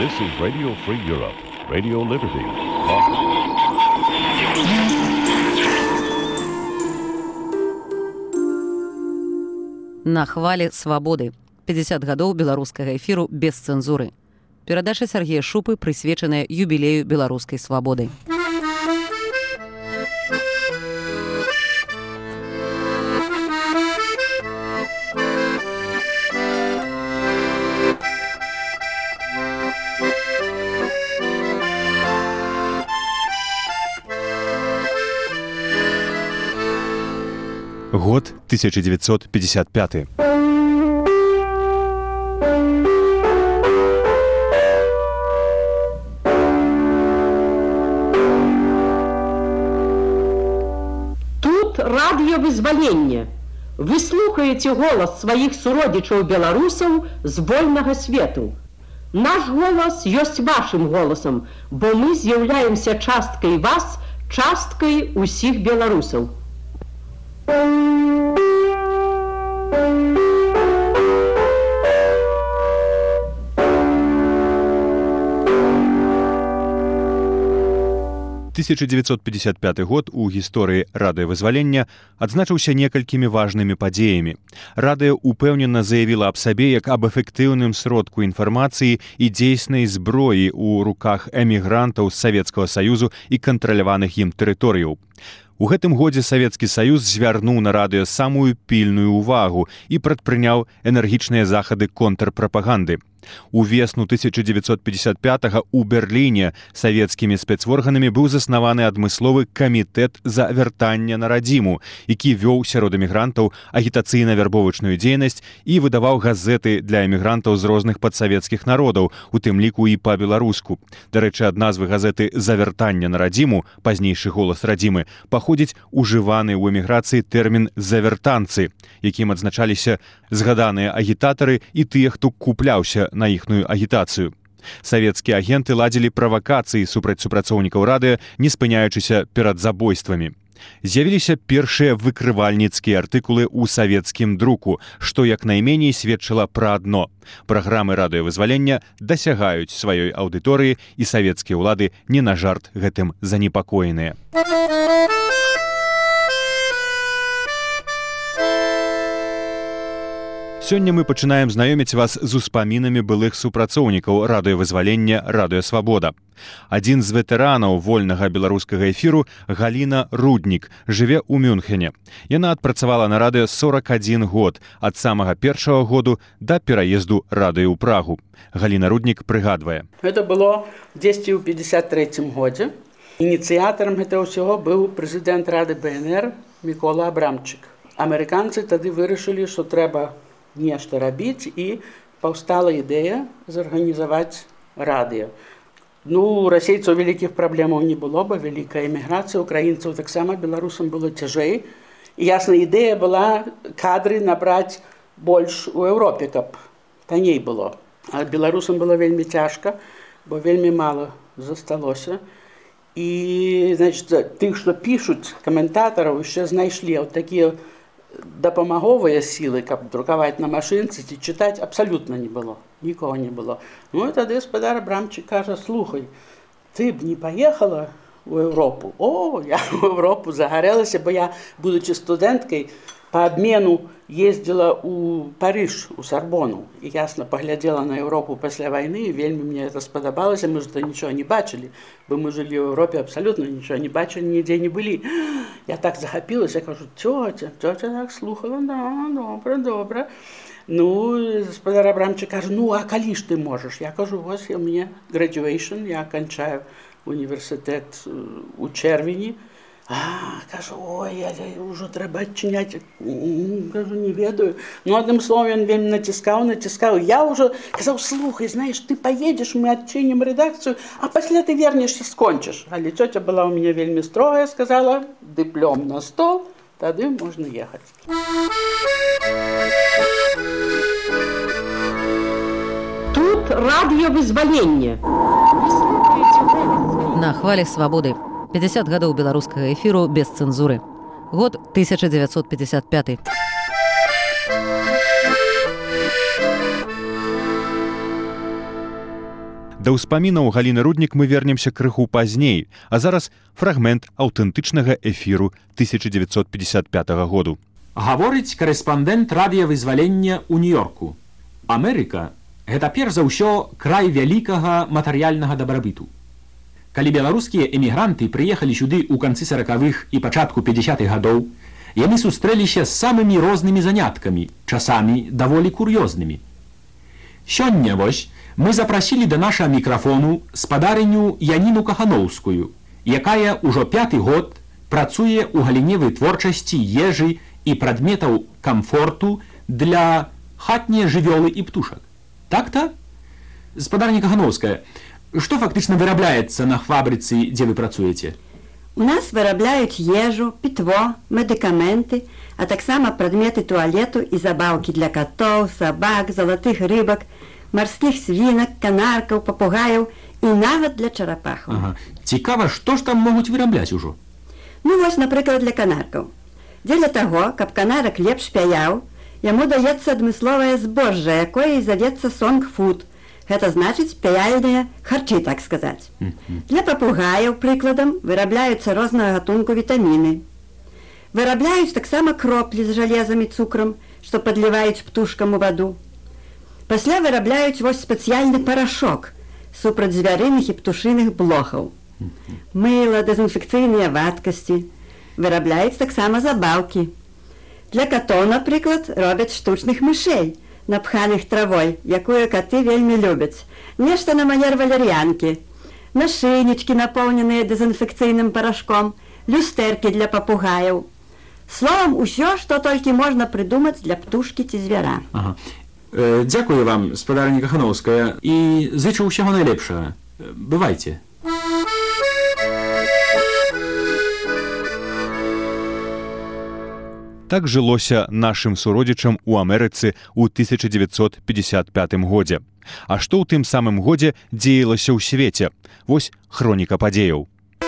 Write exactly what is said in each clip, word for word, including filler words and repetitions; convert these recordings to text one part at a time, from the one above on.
This is Radio Free Europe, Radio Liberty. На хвалі свабоды. пятьдесят гадоў беларускага эфіру без цэнзуры. Перадача Сергея Шупы прысвечаная юбілею беларускай свабоды. Год тысяча девятьсот пятьдесят пятый. Тут радыёвызваленне. Вы слухаеце голас сваіх суродзічаў беларусаў з вольнага свету. Наш голас ёсць вашым голасам, бо мы з'яўляемся часткай вас, часткай усіх беларусаў. тысяча девятьсот пятьдесят пятый год у гісторыі радыёвызвалення адзначыўся некалькімі важнымі падзеямі. Радыё упэўнена заявіла аб сабе як аб эфектыўным сродку інфармацыі і дзейснай зброі ў руках эмігрантаў з Савецкага Саюзу і кантраляваных ім тэрыторыяў. У гэтым годзе Савецкі Саюз звярнуў на радыё самую пільную ўвагу і прадпрыняў энергічныя захады контрпрапаганды. У весну тысяча девятьсот пятьдесят пятого у Берліне савецкімі спецорганамі быў заснаваны адмысловы камітэт за вяртанне на радзіму, які вёў сярод эмігрантаў агітацыйна-вярбовачную дзейнасць і выдаваў газеты для эмігрантаў з розных падсавецкіх народаў, у тым ліку і па-беларуску. Дарэчы, ад назвы газеты «За вяртанне на радзіму», пазнейшы голас радзімы, паходзіць ужываны ў эміграцыі тэрмін «завяртанцы», якім адзначаліся згаданыя агітатары і тыя, хто купляўся на іхную агітацыю. Савецкія агенты ладзілі правакацыі супраць супрацоўнікаў радыё, не спыняючыся перад забойствамі. З'явіліся першыя выкрывальніцкія артыкулы ў савецкім друку, што як найменей сведчыла пра адно. Праграмы радыёвызвалення дасягаюць сваёй аўдыторыі, і савецкія ўлады не на жарт гэтым занепакоеныя. Сёння мы пачынаем знаёміць вас з успамінамі былых супрацоўнікаў радыёвызвалення «Радыёсвабода». Адзін з ветэранаў вольнага беларускага эфіру, Галіна Руднік, жыве ў Мюнхене. Яна адпрацавала на радыё сорок адзін год, ад самага першага году да пераезду радыё ў Прагу. Галіна Руднік прыгадвае. Гэта было дзесьці ў пятьдесят трэцім годзе. Ініцыятарам гэтага ўсяго быў прэзідэнт Рады БНР Мікола Абрамчык. Амерыканцы тады вырашылі, што трэба нешта рабіць, і паўстала ідэя зарганізаваць радыё. Ну, у расейцаў вялікіх праблемаў не было, бо вялікая эміграцыя, украінцаў таксама, беларусам было цяжэй. І ясна, ідэя была кадры набраць больш у Еўропе, каб танней было. А беларусам было вельмі цяжка, бо вельмі мала засталося. І, значит, тых, што пішуць, каментатараў, яшчэ знайшлі от такія дапамаговыя сілы, каб друкаваць на машынцы ці чытаць, абсалютна не было, нікога не было. Ну і тады гаспадар Абрамчык кажа: слухай, ты б не паехала ў Еўропу? О, я ў Еўропу загарэлася, бо я, будучы студэнткай, па абмену ездзіла ў Парыж, у Сарбону, і ясна паглядзела на Еўропу пасля вайны, і вельмі мне это спадабалася, мы ж то нічого не бачылі, бо мы жылі ў Еўропе, абсалютна нічого не бачылі, нідзе не былі. Я так захапілася, кажу: цёця, цёця так слухала, да, добра, добра. Ну, гаспадар Абрамчык кажа: ну, а калі ж ты можаш? Я кажу: вось у мяне graduation, я канчаю універсітэт у чэрвені. А, кажу: ой, я, я ўжо трэба адчыняць. Кажу: не ведаю. Ну, адным словом, ён вельмі націскаў, націскаў. Я ўжо казаў: слухай, знаеш, ты паедзеш, мы адчынім рэдакцыю, а пасля ты вернешся, скончыш. Але цёця была ў мяне вельмі строгая, сказала: дыплом на стол, тады можна ехаць. Тут радыёвызваленне. На хвалі свабоды. пятьдесят гадоў беларускага эфіру без цэнзуры. Год тысяча девятьсот пятьдесят пятый. Да ўспамінаў Галіны Руднік мы вернемся крыху пазней, а зараз фрагмент аўтэнтычнага эфіру тысяча дзевяцьсот пятьдесят пятага году. Гаворыць карэспандэнт радыёвызвалення ў Нью-Йорку. Амерыка – гэта перш за ўсё край вялікага матэрыяльнага дабрабыту. Калі беларускія эмігранты прыехалі сюды ў канцы саракавых і пачатку пятьдесятых гадоў, яны сустрэліся з самымі рознымі заняткамі, часамі даволі кур'ёзнымі. Сёння вось мы запрасілі да нашага мікрафону спадарыню Яніну Кахановскую, якая ўжо пяты год працуе ў галіне вытворчасці ежы і прадметаў камфорту для хатнія жывёлы і птушак. Так-то? Спадарня Кахановская, што фактычна вырабляецца на фабрыцы, дзе вы працуеце? У нас вырабляюць ежу, пітво, медыкаменты, а таксама прадметы туалету і забаўкі для катоў, сабак, залатых рыбак, марскіх свінак, канаркаў, папугаяў і нават для чарапахаў. Ага. Цікава, што ж там могуць вырабляць ужо? Ну вось, напрыклад, для канаркаў. Дзеля таго, каб канарак лепш пяяў, яму даецца адмысловае збожжа, якое і завецца сонг-фуд. Гэта значыць пяяльныя харчы, так сказаць. Mm-hmm. Для папугаяў, прыкладам, вырабляюцца рознага гатунку вітаміны. Вырабляюць таксама кроплі з жалезам і цукрам, што падліваюць птушкам у ваду. Пасля вырабляюць вось спецыяльны парашок супраць звярыных і птушыных блохаў. Mm-hmm. Мыла, дэзінфекцыйныя вадкасці. Вырабляюць таксама забаўкі. Для катоў, напрыклад, робяць штучных мышэй, напханых травой, якую каты вельмі любяць. Нешта на манер валер'янкі. Нашыйнічкі, напоўненыя дэзінфекцыйным парашком, люстэркі для папугаяў. Словам, усё, што толькі можна прыдумаць для птушкі ці звяра. Ага. Э, дзякую вам, спадарня Кахановская, і зычу ўсяго найлепшага. Бывайце. Так жылося нашым суродзічам у Амерыцы ў тысяча дзевяцьсот пятьдесят пятым годзе. А што ў тым самым годзе дзеялася ў свеце? Вось хроніка падзеяў.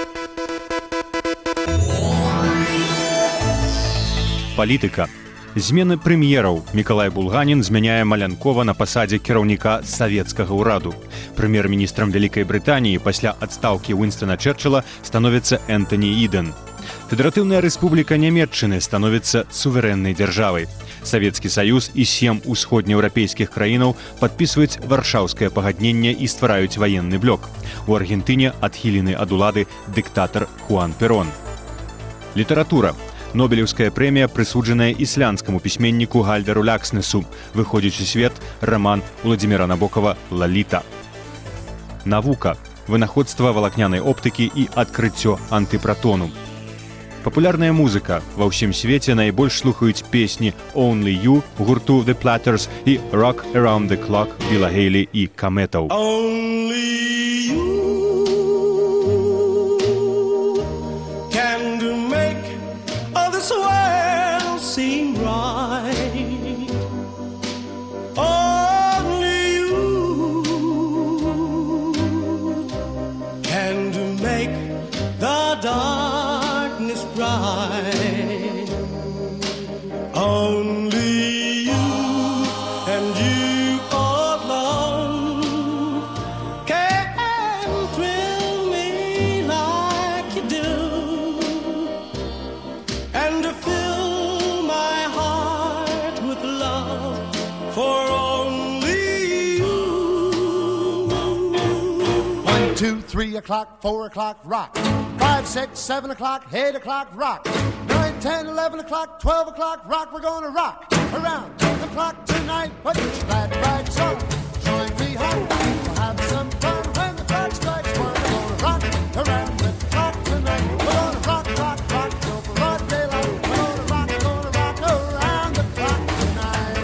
Палітыка. Змены прэм'ераў. Мікалай Булганін змяняе Малянкова на пасадзе кіраўніка савецкага ўраду. Прэм'ер-міністрам Вялікай Брытаніі пасля адстаўкі Уінстана Чэрчылла становіцца Энтані Иден. Федэратыўная рэспубліка Нямецчыны становіцца суверэннай дзяржавай. Савецкі Саюз і сем усходнееўрапейскіх краінаў падпісваюць Варшаўскае пагадненне і ствараюць ваенны блок. У Аргентыне адхілены ад улады дыктатар Хуан Перон. Літаратура. Нобелеўская прэмія прысуджаная ісландскаму пісьменніку Гальдару Лякснесу. Выходзіць у свет раман Уладзіміра Набокава «Лаліта». Навука. Вынаходства валакнянай оптыкі і адкрыццё антыпратону. Папулярная музыка. Ва ўсім свеце найбольш слухаюць песні «Only You» гурту The Platters і «Rock Around the Clock» Біла Гейлі і Каметаў. Three o'clock, four o'clock, rock. Five, six, seven o'clock, eight o'clock, rock. Nine, ten, eleven o'clock, twelve o'clock, rock. We're gonna rock around the clock tonight. Put your glad rags on, join me home. We'll have some fun when the clock strikes one. We're gonna rock around the clock tonight. We're gonna rock, rock, rock till broad daylight. We're gonna rock, gonna rock around the clock tonight.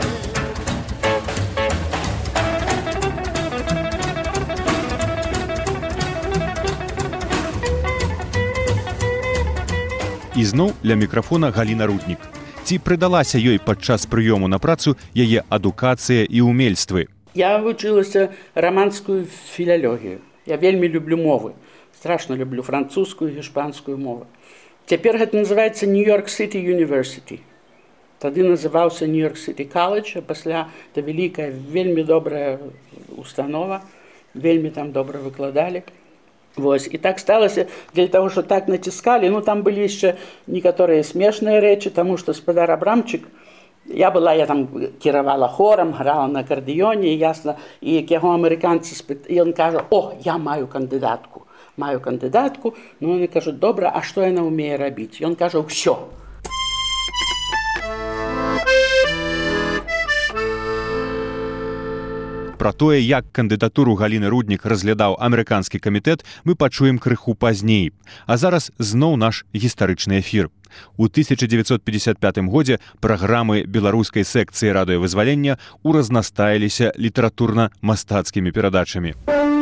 І зноў ля мікрафона Галіна Руднік. Ці прыдалася ёй падчас прыёму на працу яе адукацыя і ўмельствы? Я вучылася раманскую філалогію. Я вельмі люблю мовы. Страшна люблю французскую і іспанскую мову. Цяпер гэта называецца Нью-Йорк Сіті Юніверсіті. Тады называўся Нью-Йорк Сіті Каледж, а пасля это вялікая, вельмі добрая установа. вельмі там добра выкладалі. Вось. І так сталася, для таго, што так націскалі, ну там былі яшчэ некаторыя смешныя рэчы, таму што спадар Абрамчык, я была, я там кіравала хорам, грала на акардэёне, і ясна, і як яго амерыканцы спыт... і ён кажа: «О, я маю кандыдатку, маю кандыдатку». Ну, вони кажуть: «Добра, а што яна ўмее рабіць?» Ён кажа: «Усё». Пра тое, як кандыдатуру Галіны Руднік разглядаў амерыканскі камітэт, мы пачуем крыху пазней. А зараз зноў наш гістарычны эфір. У тысяча дзевяцьсот пятьдесят пятым годзе праграмы беларускай секцыі радыёвызвалення ўразнастаіліся літаратурна-мастацкімі перадачамі.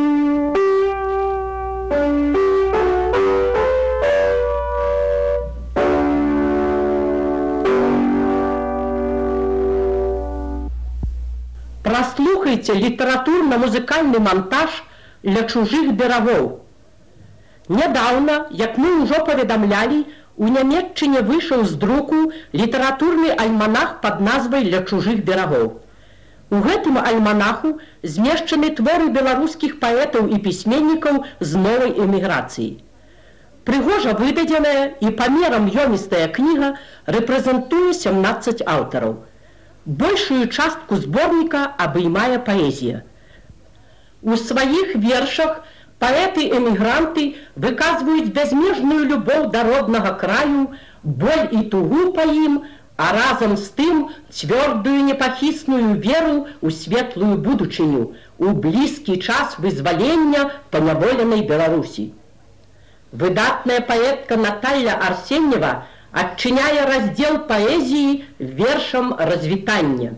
Праслухайце літаратурна-музыкальны монтаж «Ля чужых берагоў». Нядаўна, як мы ўжо паведамлялі, у Нямецчыне выйшаў з друку літаратурны альманах пад назвай «Ля чужых берагоў». У гэтым альманаху змешчаны творы беларускіх паэтаў і пісьменнікаў з новай эміграцыі. Прыгожа выдадзеная і памерам ёмістая кніга рэпрэзентуе сямнаццаць аўтараў. Большую частку зборніка абіймае паэзія. У сваіх вершах паэты-эмігранты выказваюць бязмежную любоў да роднага краю, боль і тугу па ім, а разам з тым цвёрдую непахісную веру ў светлую будучыню, у блізкі час вызвалення паняволенай Беларусі. Выдатная паэтка Наталья Арсеньева адчыняе раздзел паэзіі вершам развітання.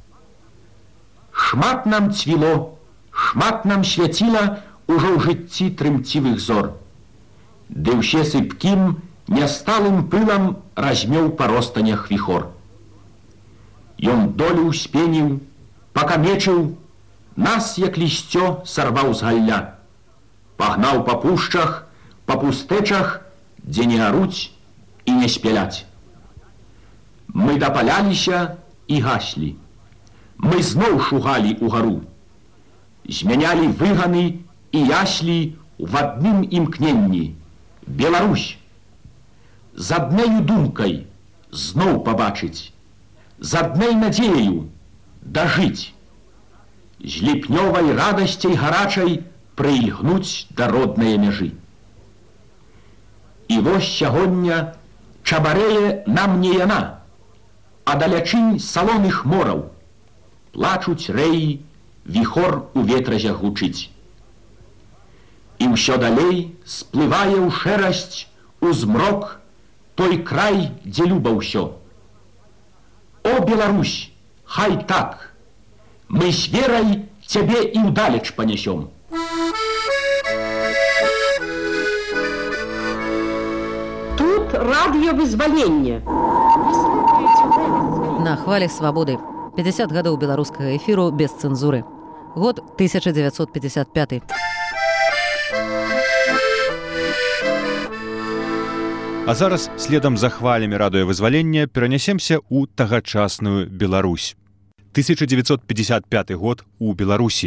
Шмат нам цвіло, шмат нам свяціла ужо ў жыцці трымцівых зор. Ды ўсе сыпкім, нясталым пылам размеў па ростанях віхор. Ён долю ўспеніў, пакамечыў, нас, як лісцё, сарваў з галля. Пагнаў па пушчах, па пустэчах, дзе не аруць і не спяляць. Мы дапаляліся і гаслі. Мы зноў шугалі ўгару. Змянялі выганы і яслі в адным імкненні. Беларусь! З аднаю думкай зноў пабачыць, з аднай надзеяю дажыць. З ліпнёвай радасцей гарачай прыльгнуць да роднае мяжы. І вось сягоння чабарэе нам не яна, а далячынь салоных мораў. Плачуць рэі, віхор у ветразе гучыць. І ўсё далей сплывае ў шэрасць, у змрок, той край, дзе люба ўсё. О, Беларусь, хай так, мы з верай цябе і ўдалеч панясём. Радыёвызваленне. На хвале свабоды. пятьдесят гадоў беларускага эфіру без цэнзуры. Год тысяча девятьсот пятьдесят пятый. А зараз следам за хвалямі радыёвызвалення перанясемся ў тагачасную Беларусь. тысяча девятьсот пятьдесят пятый год у Беларусі.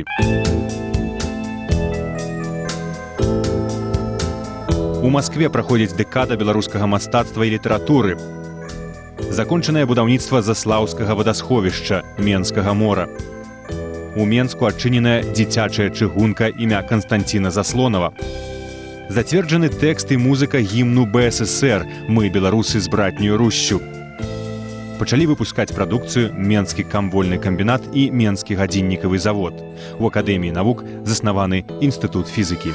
У Маскве праходзіць дэкада беларускага мастацтва і літаратуры. Закончанае будаўніцтва заслаўскага вадасховішча Менскага мора. У Менску адчыненая дзіцячая чыгунка імя Канстанціна Заслонава. Зацверджаны тэкст і музыка гімну бэ эс эсэр «Мы, беларусы з братнюю Руссю». Пачалі выпускаць прадукцыю Менскі камвольны камбінат і Менскі гадзіннікавы завод. У Акадэміі навук заснаваны інстытут фізікі.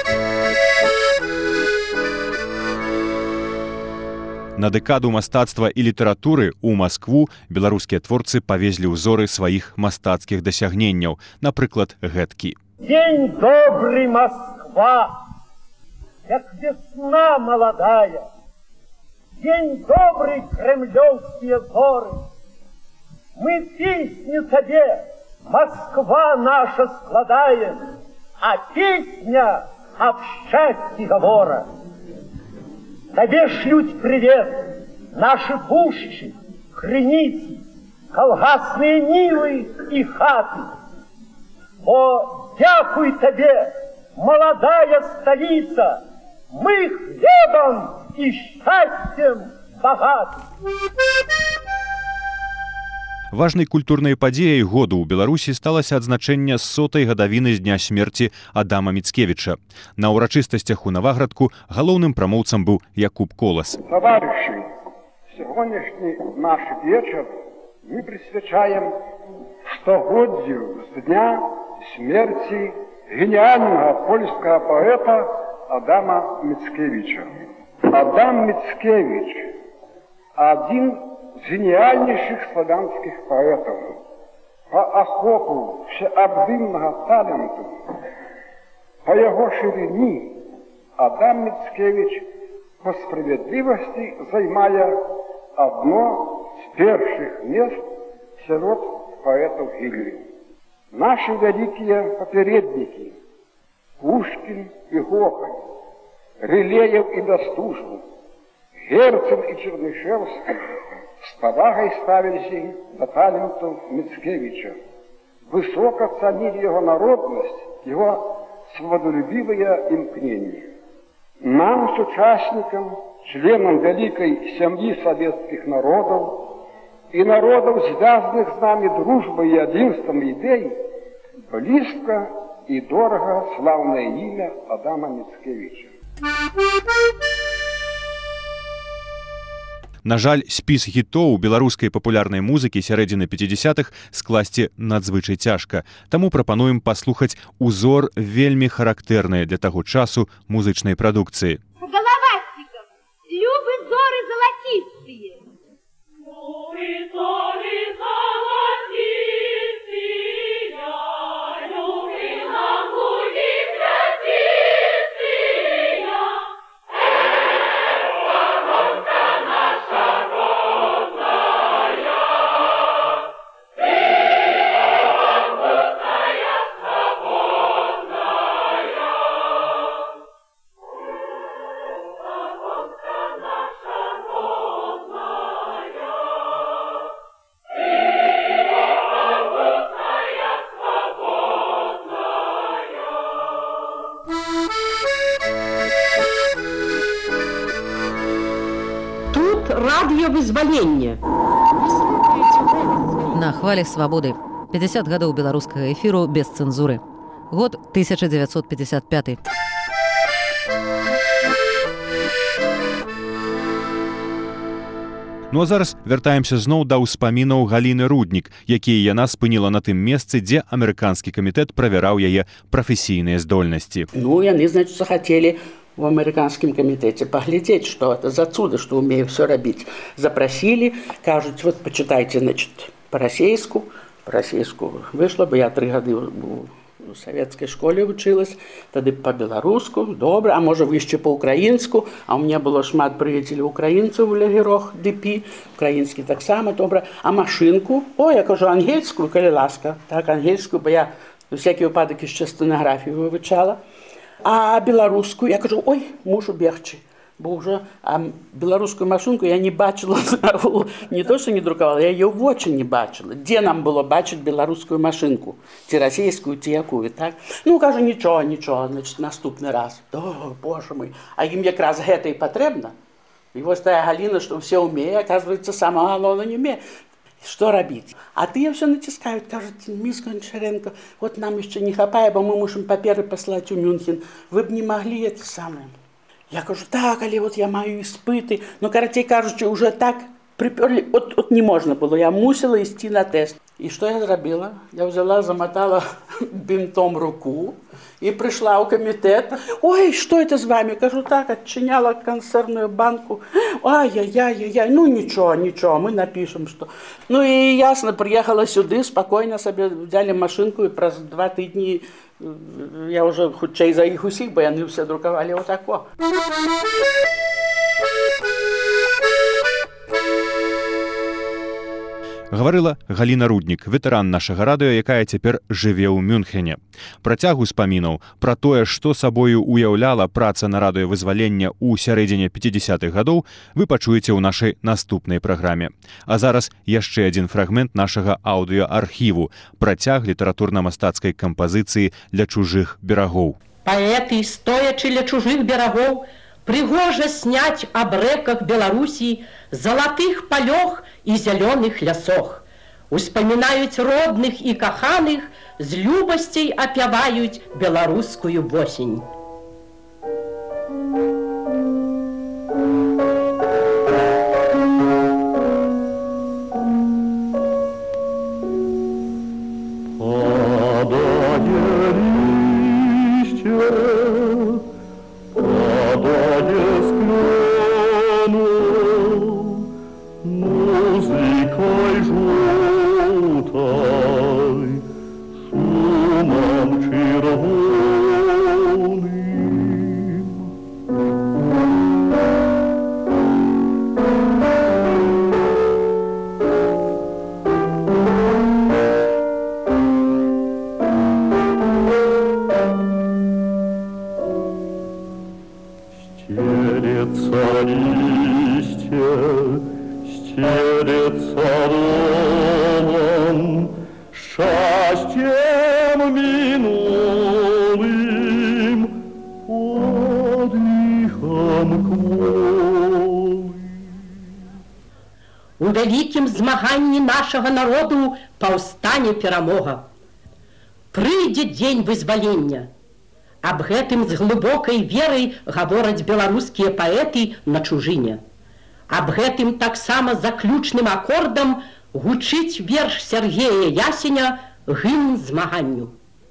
На дэкаду мастацтва і літаратуры ў Маскву беларускія творцы павезлі ўзоры сваіх мастацкіх дасягненняў, напрыклад, гэткі. День добрый, Москва, как весна молодая. День добрый, кремлевские горы. Мы песни тебе, Москва наша, складаем, а песня об счастье говора. Тебе шлють привет наши пушчи, крыницы, колгасные нивы и хаты. О, дякуй тебе, молодая столица, мы хлебом и счастьем богаты. Важнай культурнай падзеяй году ў Беларусі сталася адзначэнне сотай гадавіны з дня смерці Адама Міцкевіча. На ўрачыстасцях у Наваградку галоўным прамоўцам быў Якуб Колас. Товарищи, сегодняшний наш вечер мы присвячаем стогоддзю с дня смерти гениального польского поэта Адама Міцкевича. Адам Міцкевич – один из гениальнейших славянских поэтов. По охопу всеобдымного талента, по его ширине Адам Міцкевич по справедливости займая одно з перших мест сярод поэтов Гиллі. Наши великие попередники Пушкин и Гоголь, Рылеев и Бестужев, Герцен и Чернышевский с повагой ставились до талентов Міцкевича, высоко ценили его народность, его свободолюбивое имкнение. Нам, с участникам, членам великой семьи советских народов и народов, связанных с нами дружбой и единством идей, близко и дорого славное имя Адама Міцкевича. На жаль, спіс хітоў беларускай папулярнай музыкі сярэдзіны пяцідзясятых скласці надзвычай цяжка. Таму прапануем паслухаць узор вельмі характэрнай для таго часу музычнай прадукцыі. Головастиков, любы зоры золотистые. Любы зоры золотистые, любы лагуни красивые. Радыёвызваленне. На хвале свабоды. пятьдесят гадоў беларускага эфіру без цэнзуры. Год тысяча девятьсот пятьдесят пятый. Ну а зараз вяртаемся зноў да ўспамінаў Галіны Руднік, якія яна спыніла на тым месцы, дзе амерыканскі камітэт правяраў яе прафесійныя здольнасці. Ну, яны, значит, захотели в американском комитете поглядеть, что это за чудо, что умею все робить. Запросили, кажут, вот почитайте, значит, по-российску. По-российску вышло бы, я три года в советской школе училась, тогда по-белоруску, добре, а может вы еще по-украинску, а у меня было шмат приятелей украинцев в лагерях ДП, украинский так само, добре, а машинку, о, я кажу ангельскую, коли ласка, так, ангельскую, бо я всякий випадок ще стенографію вивчала. А белорусскую, я кажу, ой, мушу бегче, бо вже а белорусскую машинку я не бачила, не то, что не друковала, я ее в очі не бачила. Де нам було бачити белорусскую машинку? Ті російську, ті якую, так? Ну, кажу, нічого, нічого, значить, наступний раз. О, боже мой, а їм якраз гэта і потрібно. І ось та Галина, що все вміє, оказывается, сама головне не вміє. Что робить? А ты все натискают, кажут, мисс Гончаренко, вот нам еще не хапает, бо мы можем паперы послать в Мюнхен. Вы бы не могли это самое. Я кажу, так, але вот я маю испыты. Ну, короче, кажучи, уже так приперли, от, от не можно было. Я мусила идти на тест. И что я зробила? Я взяла, замотала бинтом руку и пришла у комитета. Ой, что это с вами? Кажу, так, отчиняла консервную банку. Ай-яй-яй-яй, ну ничего, ничего, мы напишем, что... Ну и ясно, приехала сюда, спокойно себе взяли машинку, и про два тижні я уже хутчей за их усіх, бо они все друковали вот тако. Гаварыла Галіна Руднік, ветэран нашага радыё, якая цяпер жыве ў Мюнхене. Працягу спамінаў пра тое, што сабою уяўляла праца на радыёвызвалення ў сярэдзіне пяцідзясятых гадоў, вы пачуеце ў нашай наступнай праграме. А зараз яшчэ адзін фрагмент нашага аўдыёархіву, працяг літаратурна-мастацкай кампазіцыі «Ля чужых берагоў». Паэты, стоячы ля чужых берагоў, прыгожа сняць аб рэках Беларусі, залатых палёх і зялёных лясох. Успамінаюць родных і каханых, з любасцей апяваюць беларускую восень. У вялікім змаганні нашага народу паўстане перамога. Прыйдзе дзень вызвалення. Аб гэтым з глыбокай верай гавораць беларускія паэты на чужыне. Аб гэтым таксама заключным акордам гучыць верш Сергея Ясеня «Гімн змаганню».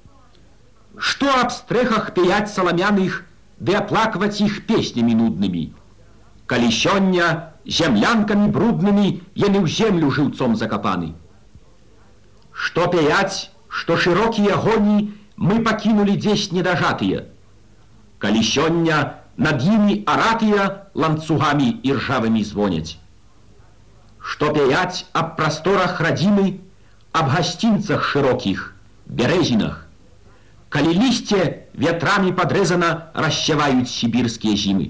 Што аб стрэхах пяяць саламяных, ды аплакваць іх песнямі нуднымі? Калі сёння землянкамі бруднымі яны ў землю жыўцом закапаны. Што пяяць, што шырокія гоні мы пакінулі дзесь недажатыя. Калі сёння над імі аратыя ланцугамі і ржавымі звоняць. Што пяяць аб прасторах радзімы, аб гасцінцах шырокіх, бярэзінах. Калі лісце ветрамі падрэзана рассяваюць сібірскія зімы.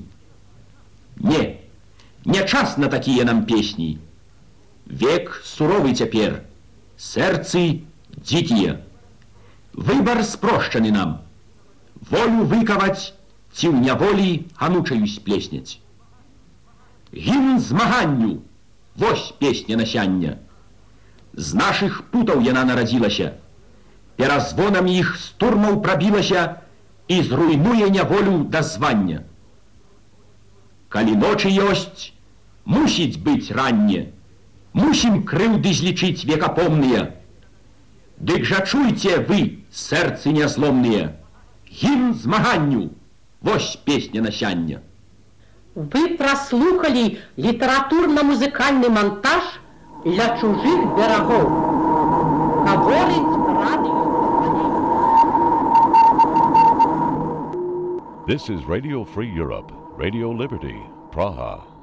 Не, не час на такія нам песні. Век суровы цяпер, сэрцы дзікія. Выбар спрошчаны нам. Волю выкаваць ці ў няволі анучаю сплесняць. Гімн змаганню, вось песня насяння. З нашых путаў яна нарадзілася, перазвонам іх з турмаў прабілася і зруйнуе няволю да звання. Калі ночы ёсць, мусіць быць ранне, мусім крыўды злічыць векапомныя. Дык жа чуйце вы, сэрцы нязломныя, гімн змаганню, вось песня насяння. Вы праслухалі літаратурна-музыкальны монтаж «Ля чужых берагоў». Гаворыць радыё. This is Radio Free Europe, Radio Liberty, Praha.